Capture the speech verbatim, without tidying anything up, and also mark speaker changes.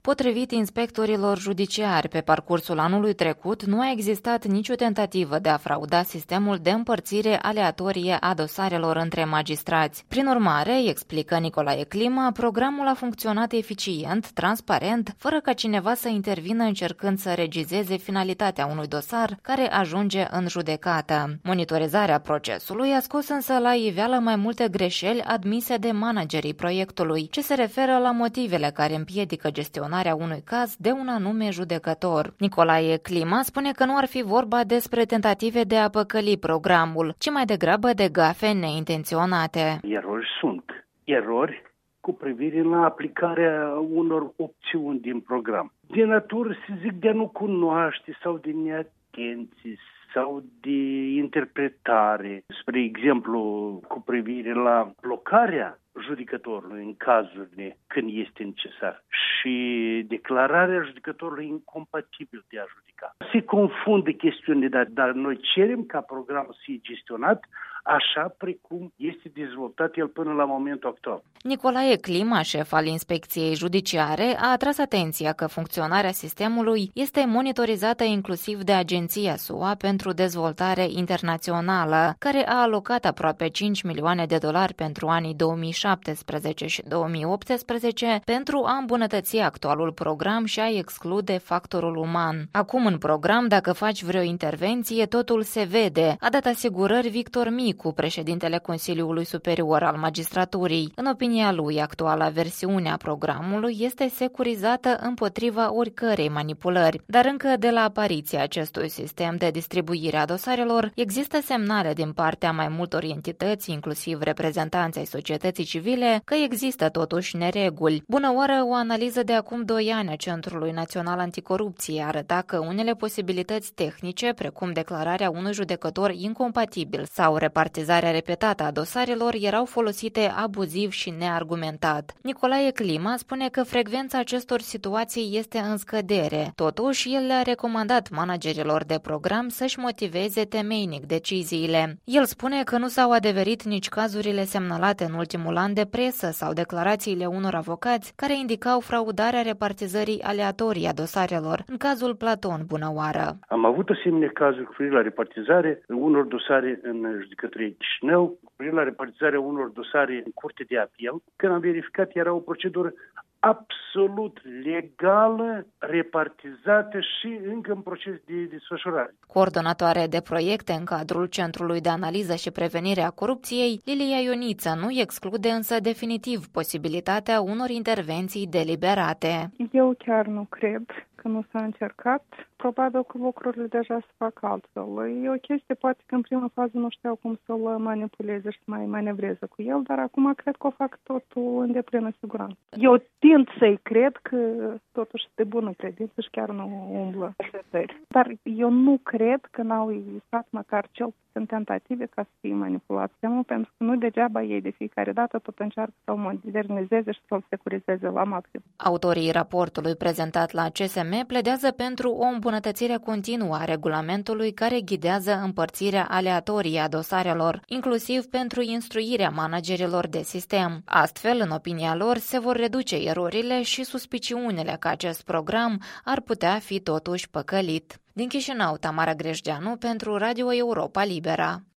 Speaker 1: Potrivit inspectorilor judiciari, pe parcursul anului trecut nu a existat nicio tentativă de a frauda sistemul de împărțire aleatorie a dosarelor între magistrați. Prin urmare, explică Nicolae Clima, programul a funcționat eficient, transparent, fără ca cineva să intervină încercând să regizeze finalitatea unui dosar care ajunge în judecată. Monitorizarea procesului a scos însă la iveală mai multe greșeli admise de managerii proiectului, ce se referă la motivele care împiedică gestionarea unui caz de un anume judecător. Nicolae Clima spune că nu ar fi vorba despre tentative de a păcăli programul, ci mai degrabă de gafe neintenționate.
Speaker 2: Erori sunt. Erori cu privire la aplicarea unor opțiuni din program. De natură, să zic, de a nu cunoaște sau de neatenție sau de interpretare. Spre exemplu, cu privire la blocarea judecătorului în cazurile când este necesar și declararea judecătorului incompatibil de a judeca. Se confundă chestiunile, dar, dar noi cerem ca programul să fie gestionat așa precum este dezvoltat el până la momentul actual.
Speaker 1: Nicolae Clima, șef al Inspecției Judiciare, a atras atenția că funcționarea sistemului este monitorizată inclusiv de Agenția S U A pentru Dezvoltare Internațională, care a alocat aproape cinci milioane de dolari pentru anii două mii șaptesprezece și două mii optsprezece pentru a îmbunătăți actualul program și a exclude factorul uman. Acum în program, dacă faci vreo intervenție, totul se vede, a dat asigurări Victor Micu, președintele Consiliului Superior al Magistraturii. În opinia lui, actuala versiune a programului este securizată împotriva oricărei manipulări, dar încă de la apariția acestui sistem de distribuire a dosarelor, există semnale din partea mai multor entități, inclusiv reprezentanți ai societății civile, că există totuși nereguli. Bună oară, o analiză de acum doi ani a Centrului Național Anticorupție arăta că unele posibilități tehnice, precum declararea unui judecător incompatibil sau repartizarea repetată a dosarelor, erau folosite abuziv și neargumentat. Nicolae Clima spune că frecvența acestor situații este în scădere. Totuși, el le-a recomandat managerilor de program să-și motiveze temeinic deciziile. El spune că nu s-au adeverit nici cazurile semnalate în ultimul an de presă sau declarațiile unor avocați care indicau fraudarea repartizării aleatorii a dosarelor. În cazul Platon Bunăoară.
Speaker 2: Am avut asemenea cazuri cu privire la repartizare unor dosare în judecătorie Chișinău, cu privire la repartizarea unor dosare în curte de apel. Când am verificat, era o procedură absolut legală, repartizată și încă în proces de desfășurare.
Speaker 1: Coordonatoare de proiecte în cadrul Centrului de Analiză și Prevenire a Corupției, Lilia Ioniță nu exclude însă definitiv posibilitatea unor intervenții deliberate.
Speaker 3: Eu chiar nu cred că nu s-a încercat. Probabil că lucrurile deja se fac altfel. E o chestie, poate că în prima fază nu știau cum să-l manipuleze și să mai manevreze cu el, dar acum cred că o fac totul în deplină siguranță. Eu tind să-i cred că totuși de bună credință și chiar nu umblă așteptări. Dar eu nu cred că n-au existat măcar cel puțin tentative ca să fie manipulat sistemul, pentru că nu degeaba ei de fiecare dată tot încearcă să-l modernizeze și să-l securizeze la maxim.
Speaker 1: Autorii raportului prezentat la C S M pledează pentru o îmbunătățire continuă a regulamentului care ghidează împărțirea aleatorie a dosarelor, inclusiv pentru instruirea managerilor de sistem. Astfel, în opinia lor, se vor reduce erorile și suspiciunile că acest program ar putea fi totuși păcălit. Din Chișinău, Tamara Greșdeanu pentru Radio Europa Libera.